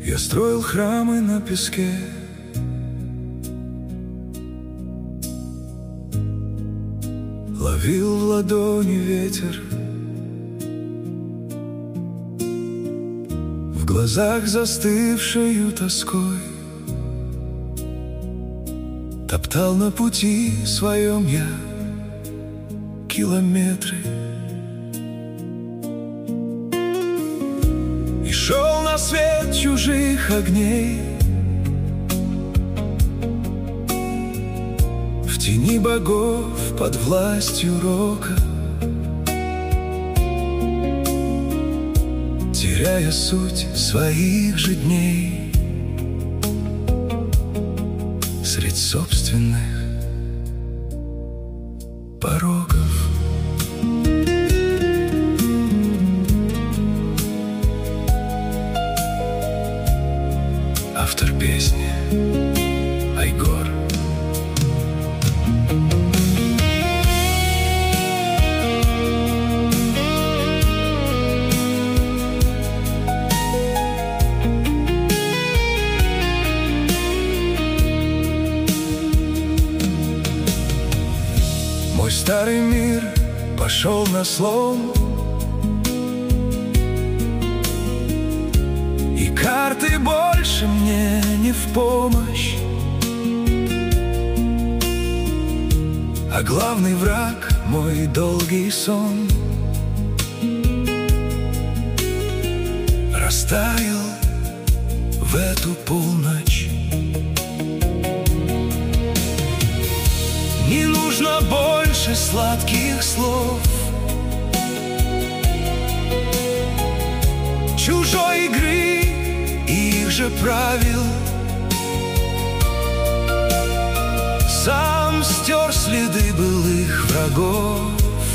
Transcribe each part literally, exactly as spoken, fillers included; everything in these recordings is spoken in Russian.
Я строил храмы на песке, ловил в ладони ветер, в глазах застывшею тоской. Топтал на пути своем я километры и шел на свет чужих огней. В тени богов под властью рока, теряя суть своих же дней средь собственных пороков. Автор песни Айгор. Мой старый мир пошел на слом, и карты больше мне не в помощь, а главный враг — мой долгий сон растаял в эту полночь. Не нужно больше сладких слов, чужой игры, их же правил. Сам стер следы былых врагов,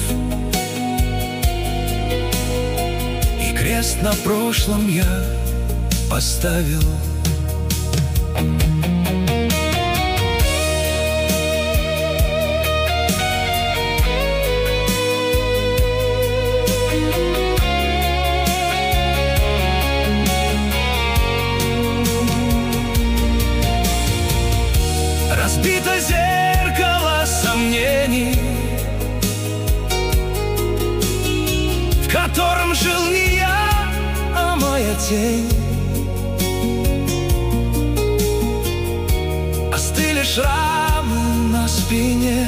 и крест на прошлом я поставил. Разбито зеркало сомнений, в котором жил не я, а моя тень. Остыли шрамы на спине,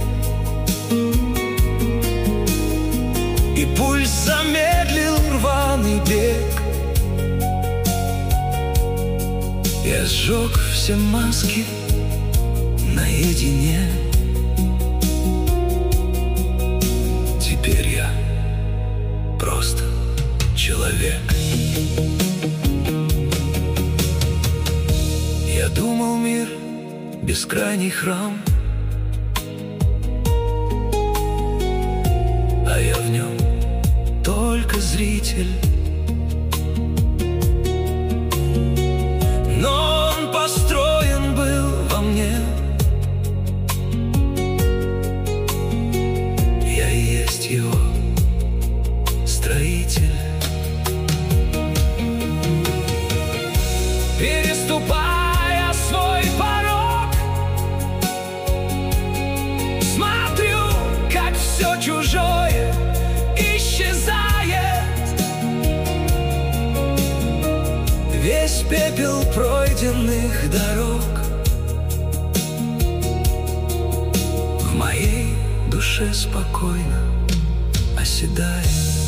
и пульс замедлил рваный бег. Я сжег все маски наедине. Теперь я просто человек. Я думал, мир — бескрайний храм, а я в нем только зритель. Но он построен был во мне, его строитель. Переступая свой порог, смотрю, как все чужое исчезает. Весь пепел пройденных дорог в моей душе спокойно оседает.